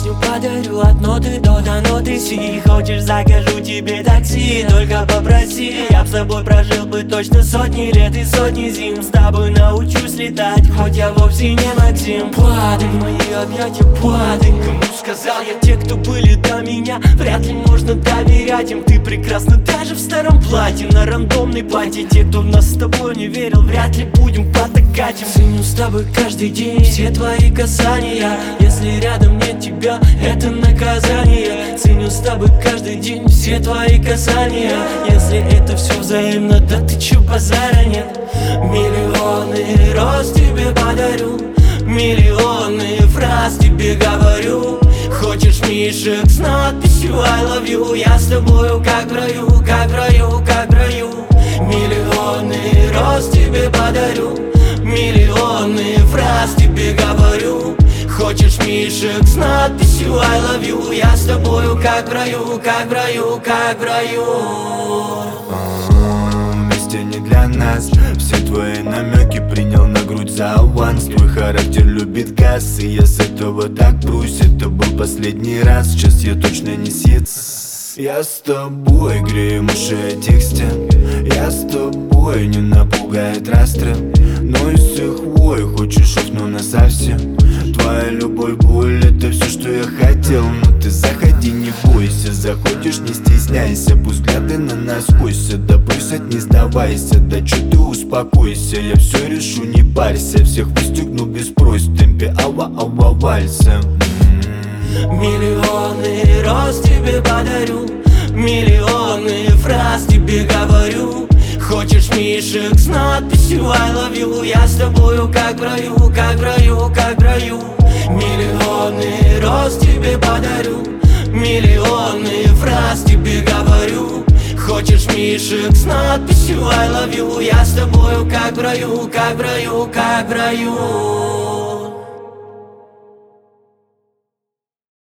песню подарю от ноты до ноты си. Хочешь, закажу тебе такси, только попроси. Я б с тобой прожил бы точно сотни лет и сотни зим. С тобой научусь летать, хоть я вовсе не Максим. Падай в мои объятия, падай. Кому сказал я, те, кто были до меня, вряд ли можно доверять им. Ты прекрасна даже в старом платье, на рандомной пати. Те, кто в нас с тобой не верил, вряд ли будем потакать им. Ценю с тобой каждый день все твои касания. Если рядом нет тебя, это наказание. Ценю с тобой каждый день все твои касания. Если это все взаимно, да ты чё, базара нет? Миллионы роз тебе подарю, миллионы фраз тебе говорю. Хочешь мишек с надписью I love you? Я с тобою как в раю, как в раю, как в раю. Миллионы роз тебе подарю, миллионы фраз тебе говорю. Хочешь мишек с надписью I love you? Я с тобою как в раю, как в раю, как в раю. Вместе не для нас. Все твои намеки принял на грудь за аванс. Твой характер любит газ, и я с этого так брусь. Это был последний раз, сейчас я точно не съест. Я с тобой грею уши этих стен. Я с тобой, не напугает расстрел. Но из всех вой хочешь уснуть насовсем. Твоя любовь, боль, это все, что я хотел. Но ты заходи, не бойся. Заходишь, не стесняйся. Пусть взгляды на нас косят. Да бросят, не сдавайся. Да чё ты успокойся. Я все решу, не парься. Всех выстегну без просьб. В темпе ава-ава вальса. Миллионы роз тебе подарю, миллионы фраз тебе говорю. Хочешь мишек с надписью I love you? Я с тобою как в раю, как в раю, как в раю. Миллионы роз тебе подарю, миллионы фраз тебе говорю. Хочешь мишек с надписью I love you? Я с тобою как в раю, как в раю, как в раю.